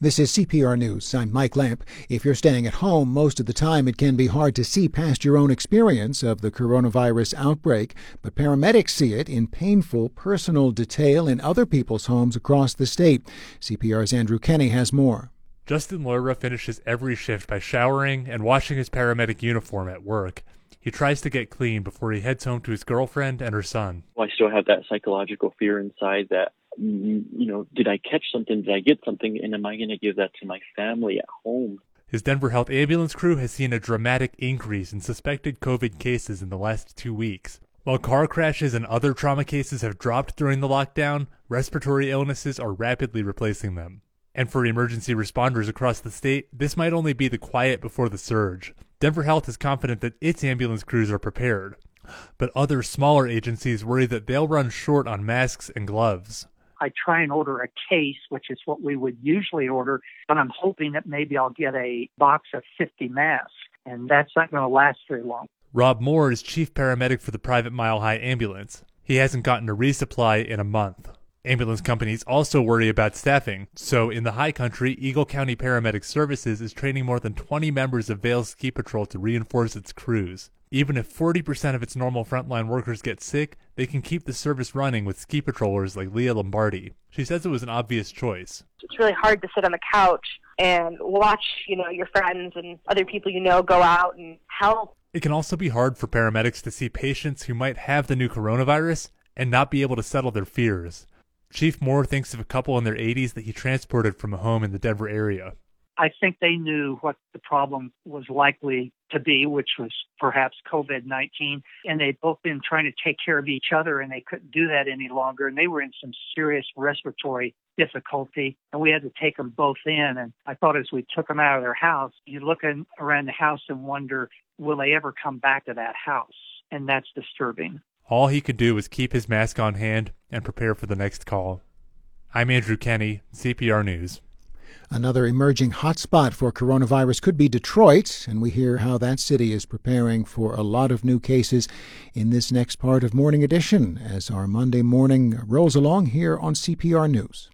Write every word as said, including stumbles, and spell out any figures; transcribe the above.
This is C P R News. I'm Mike Lamp. If you're staying at home, most of the time it can be hard to see past your own experience of the coronavirus outbreak, but paramedics see it in painful personal detail in other people's homes across the state. C P R's Andrew Kenny has more. Justin Laura finishes every shift by showering and washing his paramedic uniform at work. He tries to get clean before he heads home to his girlfriend and her son. I still have that psychological fear inside that, you know, did I catch something? Did I get something? And am I going to give that to my family at home? His Denver Health ambulance crew has seen a dramatic increase in suspected COVID cases in the last two weeks. While car crashes and other trauma cases have dropped during the lockdown, respiratory illnesses are rapidly replacing them. And for emergency responders across the state, this might only be the quiet before the surge. Denver Health is confident that its ambulance crews are prepared, but other smaller agencies worry that they'll run short on masks and gloves. I try and order a case, which is what we would usually order, but I'm hoping that maybe I'll get a box of fifty masks, and that's not going to last very long. Rob Moore is chief paramedic for the private Mile High Ambulance. He hasn't gotten a resupply in a month. Ambulance companies also worry about staffing, so in the high country, Eagle County Paramedic Services is training more than twenty members of Vail Ski Patrol to reinforce its crews. Even if forty percent of its normal frontline workers get sick, they can keep the service running with ski patrollers like Leah Lombardi. She says it was an obvious choice. It's really hard to sit on the couch and watch, you know, your friends and other people you know go out and help. It can also be hard for paramedics to see patients who might have the new coronavirus and not be able to settle their fears. Chief Moore thinks of a couple in their eighties that he transported from a home in the Denver area. I think they knew what the problem was likely to be, which was perhaps COVID nineteen, and they'd both been trying to take care of each other, and they couldn't do that any longer, and they were in some serious respiratory difficulty, and we had to take them both in. And I thought as we took them out of their house, you look in, around the house and wonder, will they ever come back to that house? And that's disturbing. All he could do was keep his mask on hand and prepare for the next call. I'm Andrew Kenny, C P R News. Another emerging hotspot for coronavirus could be Detroit, and we hear how that city is preparing for a lot of new cases in this next part of Morning Edition as our Monday morning rolls along here on C P R News.